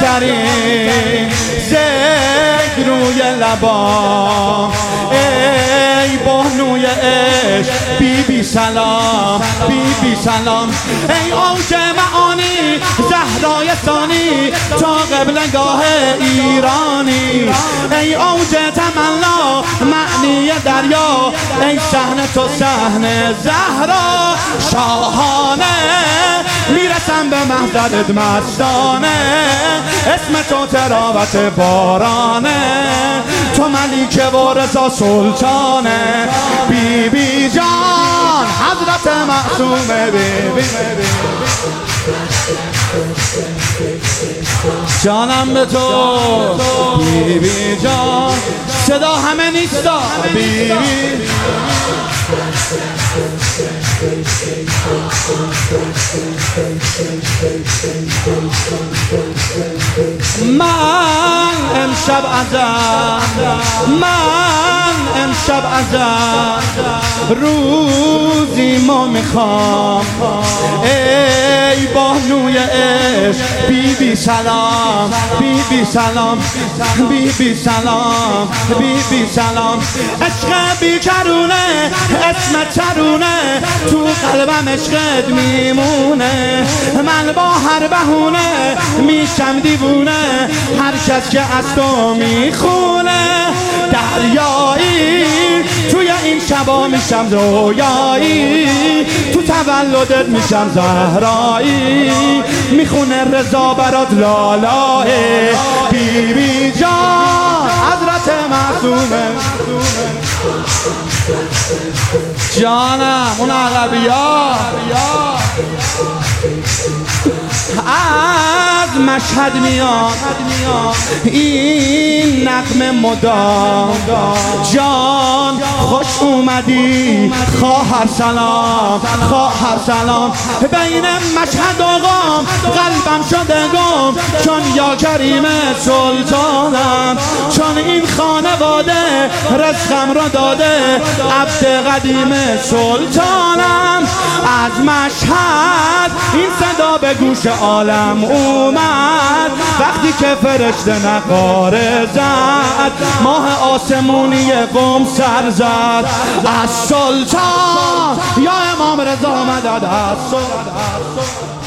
ترین ذکر روی لبام، ای بانوی عشق بی بی سلام، بی بی سلام. ای اوج معانی زهرای ثانی تا قبلگاه ایرانی، ای اوج تمنا معنی دریا، ای صحن تو صحن زهرا شاهانه. میرسم به محضرت مستانه، اسم تو تراوت بارانه، تو ملیکه و رضا سلطانه. بی بی جان حضرت معصومه، بی بی جانم به تو بی بی جان. صدا همه نیستا بی بی. من امشب ازم روزی ما میخوام، ای بانوی عشق بی بی سلام، بی بی سلام، بی بی سلام، بی بی سلام. عشق بی کرونه اسم ترونه، تو قلبم عشقت میمونه. من با هر بهونه میشم دیوونه، هر کس که از تو میخونه. دریایی توی این شبا میشم رویایی، تو تولدت میشم زهرایی، میخونه رضا برات لالاه. بی بی جان حضرت معصومه جانم اون عربیا. از مشهد میاد این نغمه مدام، جان خوش اومدی خواهر سلام، خواهر سلام. بین مشهد و قم قلبم شده گم، چون یا کریم سلطانم، چون این خانواده رزقم را داده عبد قدیم سلطانم. از مشهد این صدا به گوش عالم اومد، وقتی که فرشته نقاره زد، ماه آسمونی قم سر زد. از سلطان یا امام رضا مدد از سلطان.